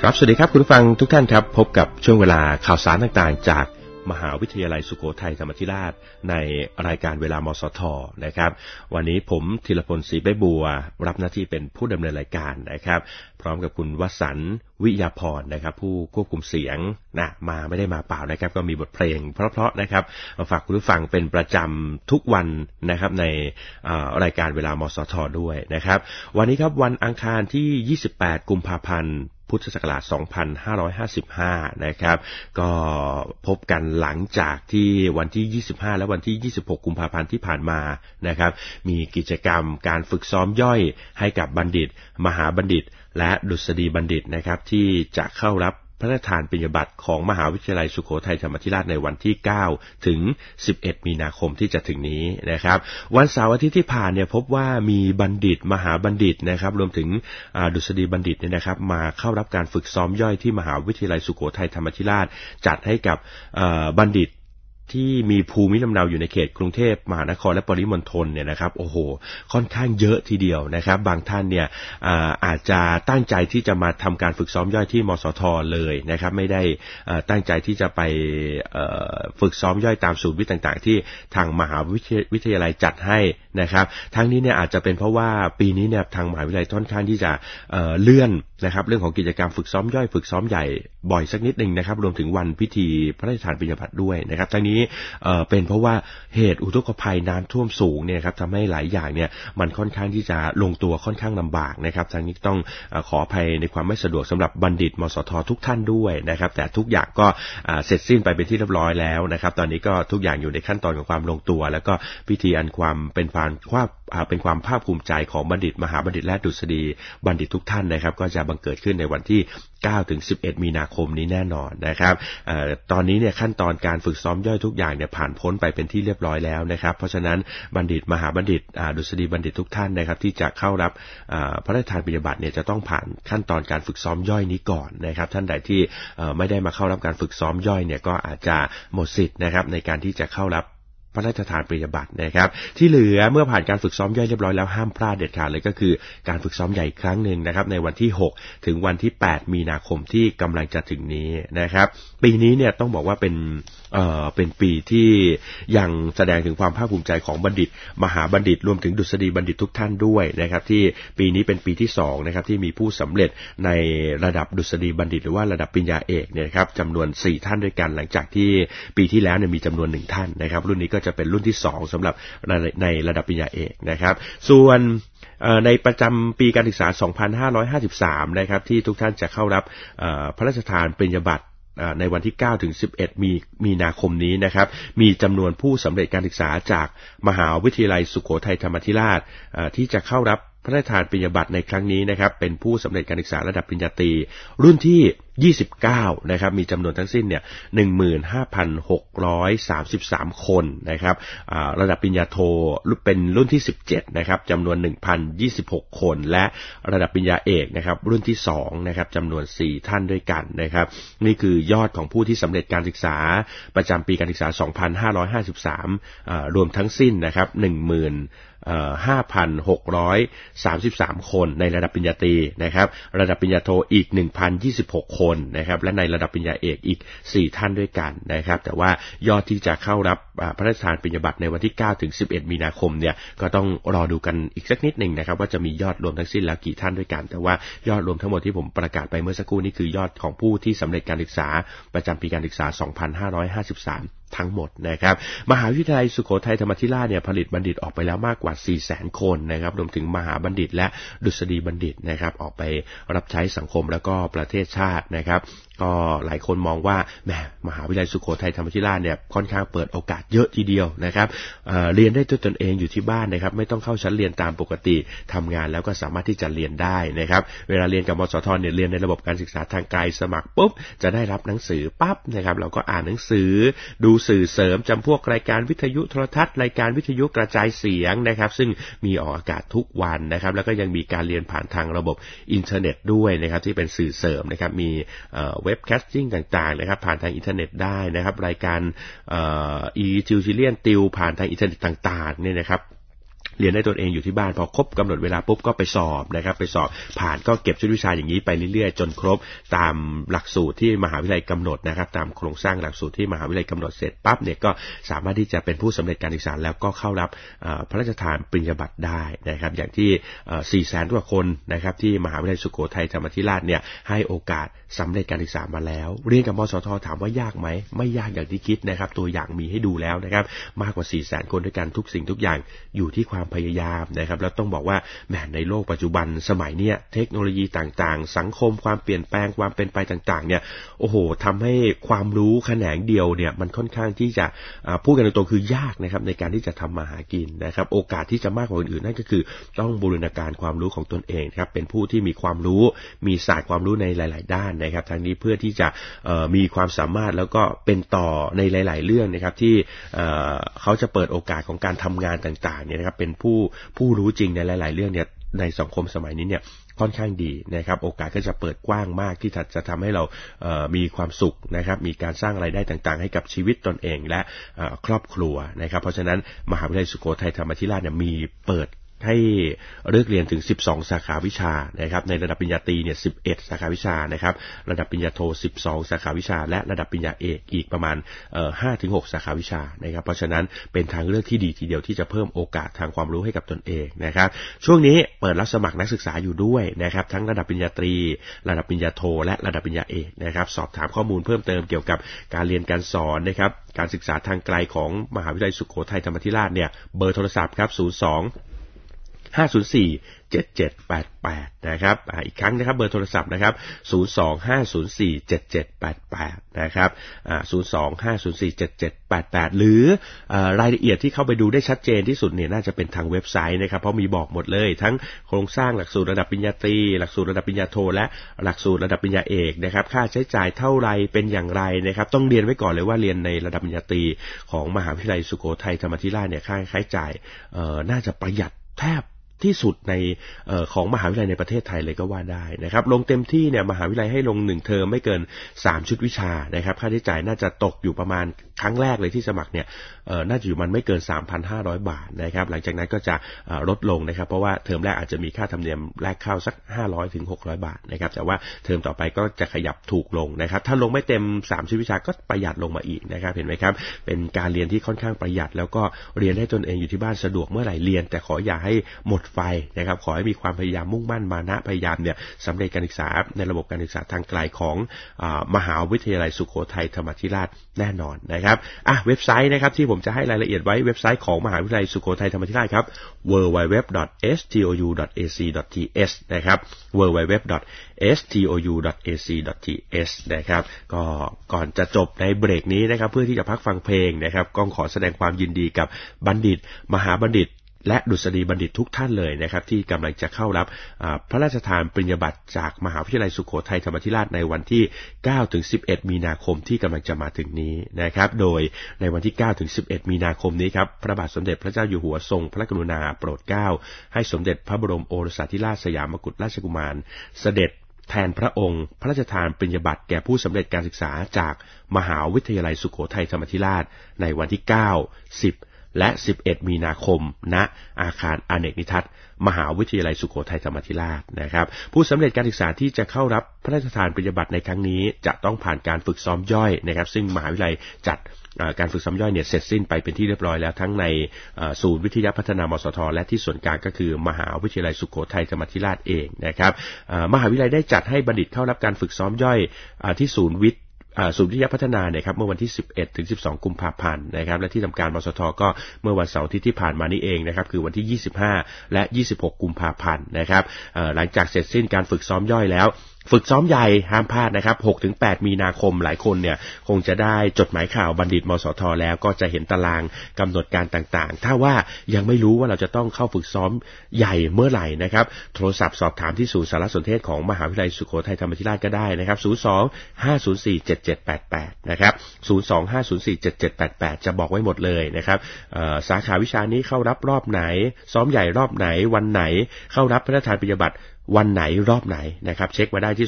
ครับสวัสดีครับคุณผู้ฟังทุกท่านครับพบกับช่วงเวลาข่าวสารต่างๆจากมหาวิทยาลัยสุโขทัยธรรมาธิราชในรายการเวลามสทนะครับวันนี้ผมธีรพลศรีใบบัวรับหน้าที่เป็นผู้ดำเนินรายการนะครับพร้อมกับคุณวสันต์วิยาพรนะครับผู้ควบคุมเสียงนะมาไม่ได้มาเปล่านะครับก็มีบทเพลงเพราะๆนะครับมาฝากคุณผู้ฟังเป็นประจำทุกวันนะครับในรายการเวลามสทด้วยนะครับวันนี้ครับวันอังคารที่28กุมภาพันธ์พุทธศักราช2555นะครับก็พบกันหลังจากที่วันที่25และวันที่26กุมภาพันธ์ที่ผ่านมานะครับมีกิจกรรมการฝึกซ้อมย่อยให้กับบัณฑิตมหาบัณฑิตและดุษฎีบัณฑิตนะครับที่จะเข้ารับพระราชทานปริญญาบัตรของมหาวิทยาลัยสุโขทัยธรรมาธิราชในวันที่9ถึง11มีนาคมที่จะถึงนี้นะครับวันเสาร์อาทิตย์ที่ผ่านเนี่ยพบว่ามีบัณฑิตมหาบัณฑิตนะครับรวมถึงดุษฎีบัณฑิตเนี่ยนะครับมาเข้ารับการฝึกซ้อมย่อยที่มหาวิทยาลัยสุโขทัยธรรมาธิราชจัดให้กับบัณฑิตที่มีภูมิลำเนาอยู่ในเขตกรุงเทพมหานครและปริมณฑลเนี่ยนะครับโอ้โหค่อนข้างเยอะทีเดียวนะครับบางท่านเนี่ยอาจจะตั้งใจที่จะมาทำการฝึกซ้อมย่อยที่มสทเลยนะครับไม่ได้ตั้งใจที่จะไปฝึกซ้อมย่อยตามศูนย์วิทย์ต่างๆที่ทางมหาวิทยาลัยจัดให้นะครับทั้งนี้เนี่ยอาจจะเป็นเพราะว่าปีนี้เนี่ยทางมหาวิทยาลัยค่อนข้างที่จะเลื่อนนะครับเรื่องของกิจกรรมฝึกซ้อมย่อยฝึกซ้อมใหญ่บ่อยสักนิดนึงนะครับรวมถึงวันพิธีพระราชทานปริญญาบัตรด้วยนะครับทั้งนี้เป็นเพราะว่าเหตุอุทกภัยน้ำท่วมสูงเนี่ยครับทำให้หลายอย่างเนี่ยมันค่อนข้างที่จะลงตัวค่อนข้างลำบากนะครับทางนี้ต้องขออภัยในความไม่สะดวกสำหรับบัณฑิตมสททุกท่านด้วยนะครับแต่ทุกอย่างก็เสร็จสิ้นไปเป็นที่เรียบร้อยแล้วนะครับตอนนี้ก็ทุกอย่างอยู่ในขั้นตอนของความลงตัวแล้วก็พิธีอันความเป็นความภาคภูมิใจของบัณฑิตมหาบัณฑิตและดุษฎีบัณฑิตทุกท่านนะครับก็จะบังเกิดขึ้นในวันที่9ถึง11มีนาคมนี้แน่นอนนะครับตอนนี้เนี่ยขั้นตอนการฝึกซ้อมย่อยทุกอย่างเนี่ยผ่านพ้นไปเป็นที่เรียบร้อยแล้วนะครับเพราะฉะนั้นบัณฑิตมหาบัณฑิตดุษฎีบัณฑิตทุกท่านนะครับที่จะเข้ารับพระราชทานปริญญาบัตรเนี่ยจะต้องผ่านขั้นตอนการฝึกซ้อมย่อยนี้ก่อนนะครับท่านใดที่ไม่ได้มาเข้ารับการฝึกซ้อมย่อยเนี่ยก็อาจจะหมดสิทธิ์นะครับในการที่จะเข้ารับพระราชทานปริญญาบัตรนะครับที่เหลือเมื่อผ่านการฝึกซ้อมย่อยเรียบร้อยแล้วห้ามพลาดเด็ดขาดเลยก็คือการฝึกซ้อมใหญ่อีกครั้งนึงนะครับในวันที่6ถึงวันที่8มีนาคมที่กำลังจะถึงนี้นะครับปีนี้เนี่ยต้องบอกว่าเป็นปีที่ยังแสดงถึงความภาคภูมิใจของบัณฑิตมหาบัณฑิตรวมถึงดุษฎีบัณฑิตทุกท่านด้วยนะครับที่ปีนี้เป็นปีที่2นะครับที่มีผู้สำเร็จในระดับดุษฎีบัณฑิตหรือว่าระดับปริญญาเอกเนี่ยครับจำนวน4ท่านด้วยกันหลังจากที่ปีที่แล้วเนี่ยมีจำนวน1ท่านนะครับรุ่นนี้ก็จะเป็นรุ่นที่2สำหรับในระดับปริญญาเอกนะครับส่วนในประจำปีการศึกษา2553นะครับที่ทุกท่านจะเข้ารับพระราชทานปริญญาบัตรในวันที่9ถึง11มีนาคมนี้นะครับมีจำนวนผู้สำเร็จการศึกษาจากมหาวิทยาลัยสุโขทัยธรรมาธิราชที่จะเข้ารับพระราชทานปริญญาบัตรในครั้งนี้นะครับเป็นผู้สำเร็จการศึกษาระดับปริญญาตรีรุ่นที่29นะครับมีจำนวนทั้งสิ้นเนี่ย 15,633 คนนะครับระดับปริญญาโทเป็นรุ่นที่17นะครับจำนวน 1,026 คนและระดับปริญญาเอกนะครับรุ่นที่2นะครับจำนวน4ท่านด้วยกันนะครับนี่คือยอดของผู้ที่สำเร็จการศึกษาประจำปีการศึกษา2553รวมทั้งสิ้นนะครับ5,633 คนในระดับปริญญาตรีนะครับระดับปริญญาโทอีก 1,026 คนนะครับและในระดับปริญญาเอกอีก4ท่านด้วยกันนะครับแต่ว่ายอดที่จะเข้ารับพระราชทานปริญญาบัตรในวันที่9ถึง11มีนาคมเนี่ยก็ต้องรอดูกันอีกสักนิดนึงนะครับว่าจะมียอดรวมทั้งสิ้นแล้วกี่ท่านด้วยกันแต่ว่ายอดรวมทั้งหมดที่ผมประกาศไปเมื่อสักครู่นี้คือยอดของผู้ที่สำเร็จการศึกษาประจำปีการศึกษา2553ทั้งหมดนะครับมหาวิทยาลัยสุโขทัยธรรมาธิราชเนี่ยผลิตบัณฑิตออกไปแล้วมากกว่า 400,000 คนนะครับรวมถึงมหาบัณฑิตและดุษฎีบัณฑิตนะครับออกไปรับใช้สังคมแล้วก็ประเทศชาตินะครับก็หลายคนมองว่าแหมมหาวิทยาลัยสุโขทัยธรรมาธิราชเนี่ยค่อนข้างเปิดโอกาสเยอะทีเดียวนะครับเรียนได้ด้วยตนเองอยู่ที่บ้านนะครับไม่ต้องเข้าชั้นเรียนตามปกติทำงานแล้วก็สามารถที่จะเรียนได้นะครับเวลาเรียนกับมสทเนี่ยเรียนในระบบการศึกษาทางไกลสมัครปุ๊บจะได้รับหนังสือปั๊บนะครับเราก็อ่านหนังสือดูสื่อเสริมจำพวกรายการวิทยุโทรทัศน์รายการวิทยุกระจายเสียงนะครับซึ่งมีออกอากาศทุกวันนะครับแล้วก็ยังมีการเรียนผ่านทางระบบอินเทอร์เน็ตด้วยนะครับที่เป็นสื่อเสริมนะครับมีเว็บแคสติ้งต่างๆนะครับผ่านทางอินเทอร์เน็ตได้นะครับรายการอีจิวจิเลียนติวผ่านทางอินเทอร์เน็ตต่างๆเนี่ยนะครับเรียนได้ตนเองอยู่ที่บ้านพอครบกำหนดเวลาปุ๊บก็ไปสอบนะครับไปสอบผ่านก็เก็บชุดวิชาอย่างนี้ไปเรื่อยๆจนครบตามหลักสูตรที่มหาวิทยาลัยกำหนดนะครับตามโครงสร้างหลักสูตรที่มหาวิทยาลัยกำหนดเสร็จปั๊บเนี่ยก็สามารถที่จะเป็นผู้สำเร็จการศึกษาแล้วก็เข้ารับพระราชทานปริญญาบัตรได้นะครับอย่างที่400,000 กว่าคนนะครับที่มหาวิทยาลัยสุโขทัยธรรมาธิราชเนี่ยให้โอกาสสำเร็จการศึกษามาแล้วเรียนกับมสท.ถามว่ายากไหมไม่ยากอย่างที่คิดนะครับตัวอย่างมีให้ดูแล้วนะครับมากกว่า 400,000 คนด้วยกันทุกสิ่งทุกอย่างอยู่ที่ความพยายามนะครับแล้วต้องบอกว่าแหมในโลกปัจจุบันสมัยเนี้ยเทคโนโลยีต่างๆสังคมความเปลี่ยนแปลงความเป็นไปต่างๆเนี่ยโอ้โหทำให้ความรู้แขนงเดียวเนี่ยมันค่อนข้างที่จะพูดกันตรงๆคือยากนะครับในการที่จะทำมาหากินนะครับโอกาสที่จะมากกว่าคนอื่นนั่นก็คือต้องบูรณาการความรู้ของตนเองครับเป็นผู้ที่มีความรู้มีศาสตร์ความรู้ในหลายๆด้านนะครับทั้งนี้เพื่อที่จะมีความสามารถแล้วก็เป็นต่อในหลายๆเรื่องนะครับที่เขาจะเปิดโอกาสของการทำงานต่างๆเนี่ยนะครับเป็นผู้รู้จริงในหลายๆเรื่องเนี่ยในสังคมสมัยนี้เนี่ยค่อนข้างดีนะครับโอกาสก็จะเปิดกว้างมากที่จะทำให้เรามีความสุขนะครับมีการสร้างรายได้ต่างๆให้กับชีวิตตนเองและครอบครัวนะครับเพราะฉะนั้นมหาวิทยาลัยสุโขทัยธรรมาธิราชเนี่ยมีเปิดให้เลือกเรียนถึง12สาขาวิชานะครับในระดับปริญญาตรีเนี่ย11สาขาวิชานะครับระดับปริญญาโท12สาขาวิชาและระดับปริญญาเอกอีกประมาณ5-6 สาขาวิชานะครับเพราะฉะนั้นเป็นทางเลือกที่ดีทีเดียวที่จะเพิ่มโอกาสทางความรู้ให้กับตนเองนะครับช่วงนี้เปิดรับสมัครนักศึกษาอยู่ด้วยนะครับทั้งระดับปริญญาตรีระดับปริญญาโทและระดับปริญญาเอกนะครับสอบถามข้อมูลเพิ่มเติมเกี่ยวกับการเรียนการสอนนะครับการศึกษาทางไกลของมหาวิทยาลัยสุโขทัยธรรมาธิราชเนี่ยเบอร์โทรศัพท์ครับ02-504-7788นะครับอีกครั้งนะครับเบอร์โทรศัพท์นะครับ02-504-7788นะครับ02-504-7788หรือรายละเอียดที่เข้าไปดูได้ชัดเจนที่สุดเนี่ยน่าจะเป็นทางเว็บไซต์นะครับเพราะมีบอกหมดเลยทั้งโครงสร้างหลักสูตรระดับปริญญาตรีหลักสูตรระดับปริญญาโทและหลักสูตรระดับปริญญาเอกนะครับค่าใช้จ่ายเท่าไรเป็นอย่างไรนะครับต้องเรียนไว้ก่อนเลยว่าเรียนในระดับปริญญาตรีของมหาวิทยาลัยสุโขทัยธรรมาธิราชเนี่ยค่าใช้จ่ายน่าจะประหยัดแทบที่สุดในของมหาวิทยาลัยในประเทศไทยเลยก็ว่าได้นะครับลงเต็มที่เนี่ยมหาวิทยาลัยให้ลง1เทอมไม่เกิน3ชุดวิชานะครับค่าใช้จ่ายน่าจะตกอยู่ประมาณครั้งแรกเลยที่สมัครเนี่ยน่าจะอยู่มันไม่เกิน 3,500 บาทนะครับหลังจากนั้นก็จะลดลงนะครับเพราะว่าเทอมแรกอาจจะมีค่าธรรมเนียมแรกเข้าสัก500 ถึง 600 บาทนะครับแต่ว่าเทอมต่อไปก็จะขยับถูกลงนะครับถ้าลงไม่เต็ม3ชุดวิชาก็ประหยัดลงมาอีกนะครับเห็นไหมครับเป็นการเรียนที่ค่อนข้างประหยัดแล้วก็เรียนให้ตนเองอยู่ที่บ้านสะดวกเมื่อไหร่เรียนแต่ขออย่าให้หมดไฟนะครับขอให้มีความพยายามมุ่งมั่นมานะพยายามเนี่ยสำเร็จการศึกษาในระบบการศึกษาทางไกลของมหาวิทยาลัยสุโขทัยธรรมาธิราชแน่นอนนะครับเว็บไซต์นะครับที่ผมจะให้รายละเอียดไว้เว็บไซต์ของมหาวิทยาลัยสุโขทัยธรรมาธิราชครับ www.stou.ac.th นะครับ www.stou.ac.th นะครับก็ก่อนจะจบในเบรกนี้นะครับเพื่อที่จะพักฟังเพลงนะครับก็ขอแสดงความยินดีกับบัณฑิตมหาบัณฑิตและดุษฎีบัณฑิตทุกท่านเลยนะครับที่กำลังจะเข้ารับพระราชทานปริญญาบัตรจากมหาวิทยาลัยสุโขทัยธรรมาธิราชในวันที่ 9-11 มีนาคมที่กำลังจะมาถึงนี้นะครับโดยในวันที่ 9-11 มีนาคมนี้ครับพระบาทสมเด็จพระเจ้าอยู่หัวทรงพระกรุณาโปรดเกล้าให้สมเด็จพระบรมโอรสาธิราชสยามกุฎราชกุมารเสด็จแทนพระองค์พระราชทานปริญญาบัตรแก่ผู้สำเร็จการศึกษาจากมหาวิทยาลัยสุโขทัยธรรมาธิราชในวันที่ 9, 10และ11 มีนาคมณอาคารอเนกนิทัศน์มหาวิทยาลัยสุโขทัยธรรมาธิราชนะครับผู้สำเร็จการศึกษาที่จะเข้ารับพระราชทานปริญญาบัตรในครั้งนี้จะต้องผ่านการฝึกซ้อมย่อยนะครับซึ่งมหาวิทยาลัยจัดการฝึกซ้อมย่อยเนี่ยเสร็จสิ้นไปเป็นที่เรียบร้อยแล้วทั้งในศูนย์วิทยาพัฒนามสทและที่ส่วนกลางก็คือมหาวิทยาลัยสุโขทัยธรรมาธิราชเองนะครับมหาวิทยาลัยได้จัดให้บัณฑิตเข้ารับการฝึกซ้อมย่อยที่ศูนย์วิทยาพัฒนาเนี่ยครับเมื่อวันที่ 11-12 กุมภาพันธ์นะครับและที่ทำการมสทก็เมื่อวันเสาร์อาทิตย์ที่ผ่านมานี้เองนะครับคือวันที่ 25 และ 26 กุมภาพันธ์นะครับหลังจากเสร็จสิ้นการฝึกซ้อมย่อยแล้วฝึกซ้อมใหญ่ห้ามพลาดนะครับ 6-8 มีนาคมหลายคนเนี่ยคงจะได้จดหมายข่าวบัณฑิตมสทแล้วก็จะเห็นตารางกำหนดการต่างๆถ้าว่ายังไม่รู้ว่าเราจะต้องเข้าฝึกซ้อมใหญ่เมื่อไหร่นะครับโทรศัพท์สอบถามที่ศูนย์สารสนเทศของมหาวิทยาลัยสุโขทัยธรรมาธิราชก็ได้นะครับ02-504-7788นะครับ02-504-7788จะบอกไว้หมดเลยนะครับสาขาวิชานี้เข้ารับรอบไหนซ้อมใหญ่รอบไหนวันไหนเข้ารับพระราชทานปริญญาบัตรวันไหนรอบไหนนะครับเช็คมาได้ที่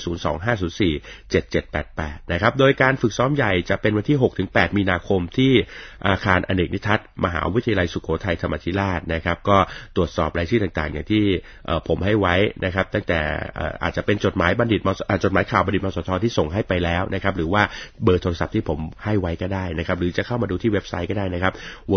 025047788 นะครับโดยการฝึกซ้อมใหญ่จะเป็นวันที่ 6-8 มีนาคมที่อาคารอเนกนิทัศน์มหาวิทยาลัยสุโขทัยธรรมาธิราชนะครับก็ตรวจสอบรายชื่อต่างๆอย่างที่ผมให้ไว้นะครับตั้งแต่อาจจะเป็นจดหมายบัณฑิตจดหมายข่าวบัณฑิตมสทที่ส่งให้ไปแล้วนะครับหรือว่าเบอร์โทรศัพท์ที่ผมให้ไว้ก็ได้นะครับหรือจะเข้ามาดูที่เว็บไซต์ก็ได้นะครับ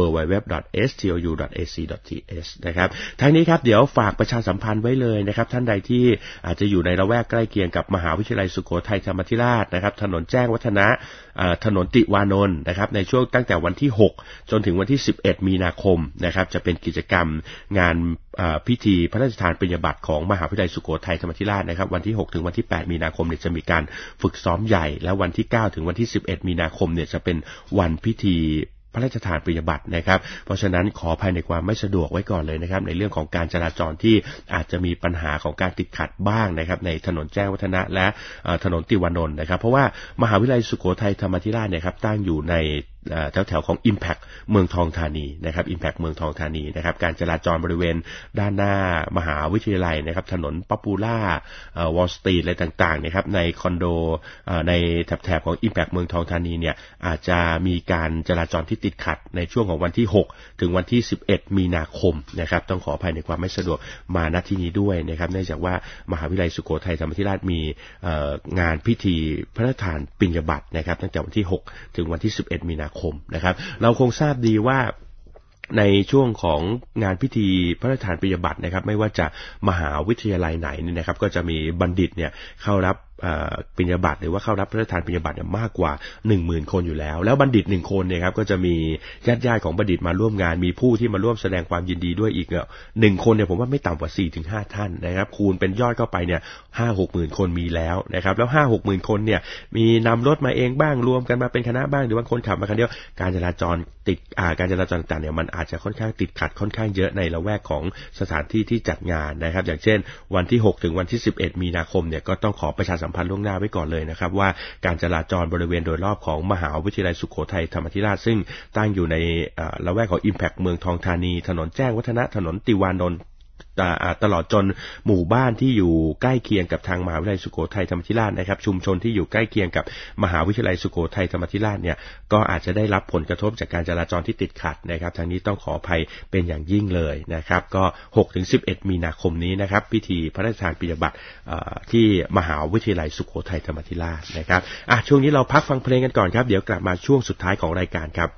www.stou.ac.th นะครับทั้งนี้ครับเดี๋ยวฝากประชาสัมพันธ์ไว้เลยนะครับท่านใดที่อาจจะอยู่ในละแวกใกล้เคียงกับมหาวิทยาลัยสุโขทัยธรรมาธิราชนะครับถนนแจ้งวัฒนะถนนติวานนท์นะครับในช่วงตั้งแต่วันที่6จนถึงวันที่11มีนาคมนะครับจะเป็นกิจกรรมงานพิธีพระราชทานปริญญาบัตรของมหาวิทยาลัยสุโขทัยธรรมาธิราชนะครับวันที่6ถึงวันที่8มีนาคมเนี่ยจะมีการฝึกซ้อมใหญ่และวันที่9ถึงวันที่11มีนาคมเนี่ยจะเป็นวันพิธีพระราชทานปริญญาบัตรนะครับเพราะฉะนั้นขออภัยในความไม่สะดวกไว้ก่อนเลยนะครับในเรื่องของการจราจรที่อาจจะมีปัญหาของการติดขัดบ้างนะครับในถนนแจ้งวัฒนะและถนนติวานนท์นะครับเพราะว่ามหาวิทยาลัยสุโขทัยธรรมาธิราชเนี่ยครับตั้งอยู่ในแถวๆของ Impact เมืองทองธานีนะครับ Impact เมืองทองธานีนะครับการจราจรบริเวณด้านหน้ามหาวิทยาลัยนะครับถนนป๊อปปูล่าวอลสตรีทอะไรต่างๆนะครับในคอนโดในแถบๆของ Impact เมืองทองธานีเนี่ยอาจจะมีการจราจรที่ติดขัดในช่วงของวันที่6ถึงวันที่11มีนาคมนะครับต้องขออภัยในความไม่สะดวกมาณที่นี้ด้วยนะครับเนื่องจากว่ามหาวิทยาลัยสุโขทัยธรรมาธิราชมีงานพิธีพระราชทานปริญญาบัตรนะครับตั้งแต่วันที่6ถึงวันที่11มีนาคมนะครับเราคงทราบดีว่าในช่วงของงานพิธีพระราชทานปริญญาบัตรนะครับไม่ว่าจะมหาวิทยาลัยไหนเนี่ยนะครับก็จะมีบัณฑิตเนี่ยเข้ารับปริญญาบัตรหรือว่าเข้ารับพระราชทานปริญญาบัตรมากกว่า 10,000 คนอยู่แล้วบัณฑิต1คนเนี่ยครับก็จะมีญาติของบัณฑิตมาร่วมงานมีผู้ที่มาร่วมแสดงความยินดีด้วยอีก1คนเนี่ยผมว่าไม่ต่ำกว่า 4-5 ท่านนะครับคูณเป็นยอดเข้าไปเนี่ย 5-6 หมื่นคนมีแล้วนะครับแล้ว 5-6 หมื่นคนเนี่ยมีนำรถมาเองบ้างรวมกันมาเป็นคณะบ้างหรือบางคนขับมาคันเดียวการจราจรต่างๆเนี่ยมันอาจจะค่อนข้างติดขัดค่อนข้างเยอะในละแวกของสถานที่ที่จัดงานนะครับอย่างเช่นวันที่6ถึงวันที่11มีนาคมเนี่ยก็ต้องขอประชาสัมพันธ์ล่วงหน้าไว้ก่อนเลยนะครับว่าการจราจรบริเวณโดยรอบของมหาวิทยาลัยสุโขทัยธรรมาธิราชซึ่งตั้งอยู่ในละแวกของ Impact เมืองทองธานีถนนแจ้งวัฒนะถนนติวานนท์ตลอดจนหมู่บ้านที่อยู่ใกล้เคียงกับทางมหาวิทยาลัยสุโขทัยธรรมาธิราชนะครับชุมชนที่อยู่ใกล้เคียงกับมหาวิทยาลัยสุโขทัยธรรมาธิราชเนี่ยก็อาจจะได้รับผลกระทบจากการจราจรที่ติดขัดนะครับทางนี้ต้องขออภัยเป็นอย่างยิ่งเลยนะครับก็ 6-11 มีนาคมนี้นะครับพิธีพระราชทานปริญญาบัตรที่มหาวิทยาลัยสุโขทัยธรรมาธิราชนะครับช่วงนี้เราพักฟังเพลงกันก่อนครับเดี๋ยวกลับมาช่วงสุดท้ายของรายการครับ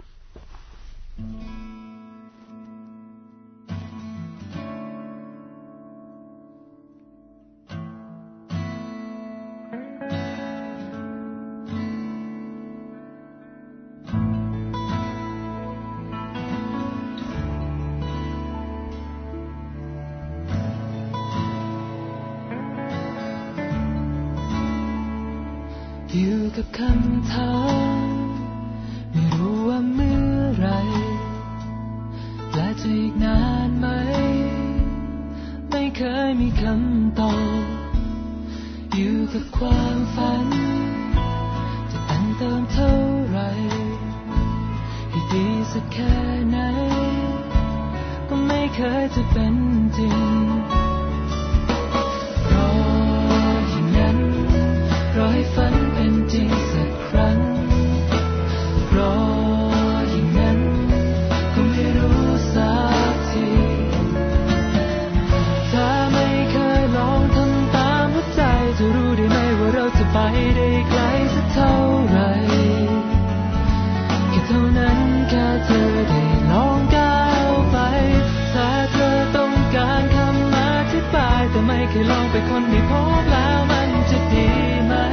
อยู่กับคำถามไม่รู้ว่าเมื่อไรและจะอีกนานไหมไม่เคยมีคำตอบอยู่กับความฝันจะแต่งเติมเท่าไรให้ดีสักแค่ไหนก็ไม่เคยจะเป็นจริงรอให้ฝันเป็นจริงสักครั้งรออย่างนั้นก็ไม่รู้สักทีถ้าไม่เคยลองทำตามหัวใจจะรู้ได้ไหมว่าเราจะไปได้ไกลสักเท่าไหร่แค่เท่านั้นแค่เธอได้ลองก้าวไปถ้าเธอต้องการคำอธิบายแต่ไม่เคยลองไปคนไม่พบแล้วมันจะดีไหม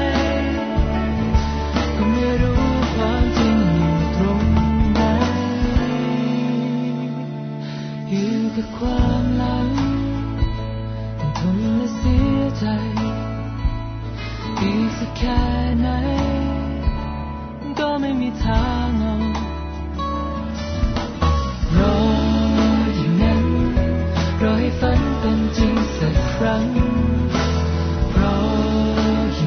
ก็ไม่รู้ความจริงอยู่ตรงไหนอยู่กับความหลังทนและเสียใจอีกสักแค่ไหนก็ไม่มีทางออกรออย่างนั้นรอให้ฝันเป็นจริงสักครั้งรอ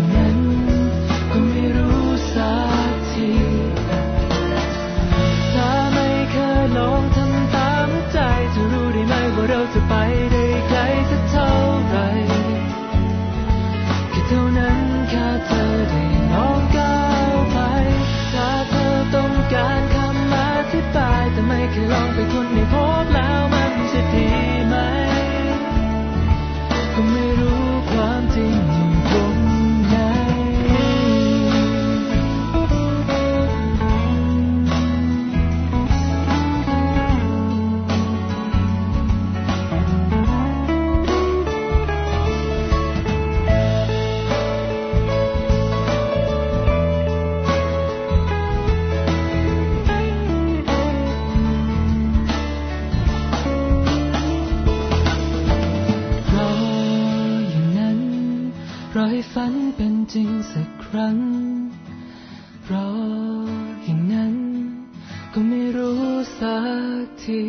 ให้ฝันเป็นจริงสักครั้งรออย่างนั้นก็ไม่รู้สักที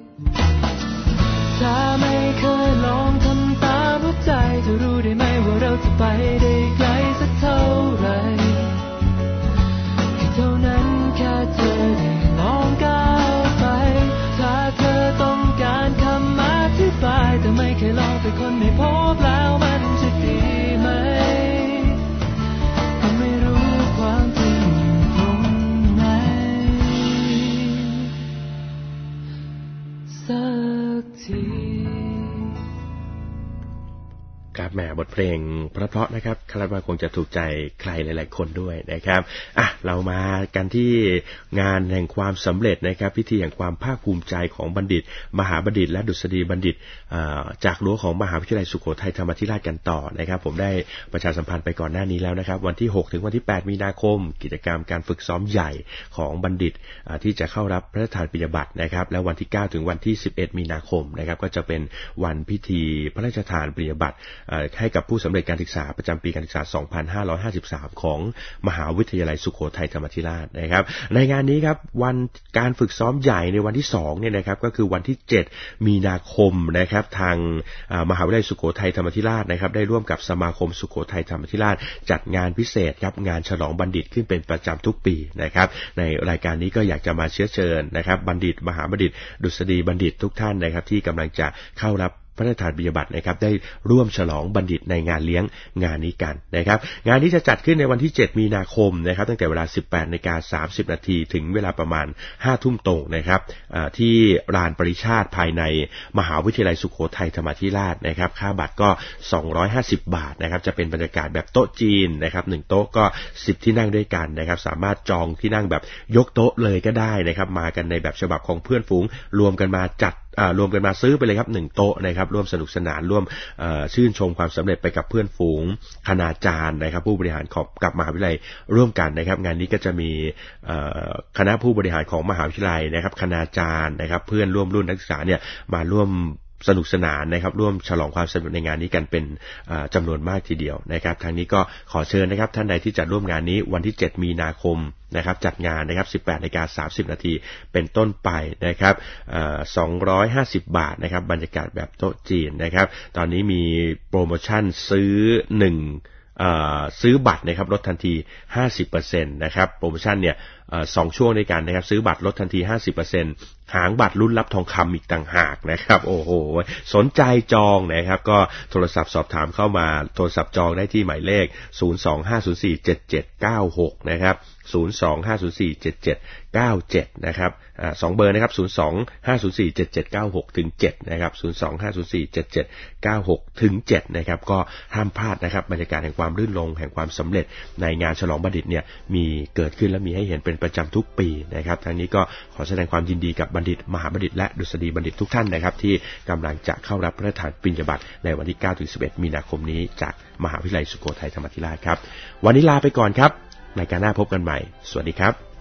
ถ้าไม่เคยลองทำตามหัวใจจะรู้ได้ไหมว่าเราจะไปได้ไกลสักเท่าไหร่แค่เท่านั้นแค่เธอได้ลองก้าวไปถ้าเธอต้องการคำอธิบายแต่ไม่เคยลองแต่คนไม่พบแล้วมันจะดีไหมก็ไม่รู้ความจริงตรงไหนสักทีครับแหมบทเพลงเพราะๆนะครับคาดว่าคงจะถูกใจใครหลายๆคนด้วยนะครับเรามากันที่งานแห่งความสำเร็จนะครับพิธีแห่งความภาคภูมิใจของบัณฑิตมหาบัณฑิตและดุษฎีบัณฑิตจากรั้วของมหาวิทยาลัยสุโขทัยธรรมาธิราชกันต่อนะครับผมได้ประชาสัมพันธ์ไปก่อนหน้านี้แล้วนะครับวันที่6ถึงวันที่8มีนาคมกิจกรรมการฝึกซ้อมใหญ่ของบัณฑิตที่จะเข้ารับพระราชทานปริญญาบัตรนะครับแล้ววันที่9ถึงวันที่11มีนาคมนะครับก็จะเป็นวันพิธีพระราชทานปริญญาบัตรให้กับผู้สำเร็จการศึกษาประจำปีการศึกษา 2553 ของมหาวิทยาลัยสุโขทัยธรรมาธิราชนะครับในงานนี้ครับวันการฝึกซ้อมใหญ่ในวันที่2เนี่ยนะครับก็คือวันที่7มีนาคมนะครับทางมหาวิทยาลัยสุโขทัยธรรมาธิราชนะครับได้ร่วมกับสมาคมสุโขทัยธรรมาธิราชจัดงานพิเศษครับงานฉลองบัณฑิตขึ้นเป็นประจำทุกปีนะครับในรายการนี้ก็อยากจะมาเชิญนะครับบัณฑิตมหาบัณฑิตดุษฎีบัณฑิตทุกท่านนะครับที่กำลังจะเข้ารับพระราชทานปริญญาบัตรนะครับได้ร่วมฉลองบัณฑิตในงานเลี้ยงงานนี้กันนะครับงานนี้จะจัดขึ้นในวันที่7มีนาคมนะครับตั้งแต่เวลา 18:30 น.ถึงเวลาประมาณ 5 ทุ่มตรงนะครับที่ลานปริชาติภายในมหาวิทยาลัยสุโขทัยธรรมาธิราชนะครับค่าบัตรก็250 บาทนะครับจะเป็นบรรยากาศแบบโต๊ะจีนนะครับ1โต๊ะก็10ที่นั่งด้วยกันนะครับสามารถจองที่นั่งแบบยกโต๊ะเลยก็ได้นะครับมากันในแบบฉบับของเพื่อนฝูงรวมกันมาซื้อไปเลยครับ1โต๊ะนะครับร่วมสนุกสนานร่วมชื่นชมความสำเร็จไปกับเพื่อนฝูงคณาจารย์นะครับผู้บริหารของกับมหาวิทยาลัยร่วมกันนะครับงานนี้ก็จะมีคณะผู้บริหารของมหาวิทยาลัยนะครับคณาจารย์นะครับเพื่อนร่วมรุ่นนักศึกษาเนี่ยมาร่วมสนุกสนานนะครับร่วมฉลองความสำเร็จในงานนี้กันเป็นจำนวนมากทีเดียวนะครับทางนี้ก็ขอเชิญนะครับท่านใดที่จะร่วมงานนี้วันที่7มีนาคมนะครับจัดงานนะครับ 18:30 น.เป็นต้นไปนะครับ250 บาทนะครับบรรยากาศแบบโต๊ะจีนนะครับตอนนี้มีโปรโมชั่นซื้อบัตรนะครับลดทันที 50% นะครับโปรโมชั่นเนี่ย2ช่วงด้วยกันนะครับซื้อบัตรลดทันที 50% หางบัตรลุ้นรับทองคำอีกต่างหากนะครับโอ้โหสนใจจองนะครับก็โทรศัพท์สอบถามเข้ามาโทรศัพท์จองได้ที่หมายเลข 025047796 นะครับ025047797 นะครับ2เบอร์นะครับ 025047796 ถึง 7 นะครับ 025047796 ถึง 7 นะครับก็ห้ามพลาดนะครับบรรยากาศแห่งความรื่นรมย์แห่งความสำเร็จในงานฉลองบัณฑิตเนี่ยมีเกิดขึ้นและมีให้เห็นเป็นประจำทุกปีนะครับทั้งนี้ก็ขอแสดงความยินดีกับบัณฑิตมหาบัณฑิตและดุษฎีบัณฑิตทุกท่านนะครับที่กำลังจะเข้ารับพระราชทานปริญญาบัตรในวันที่9ถึง11มีนาคมนี้จากมหาวิทยาลัยสุโขทัยธรรมาธิราชครับวันนี้ลาไปก่อนครับรายการหน้าพบกันใหม่สวัสดีครับ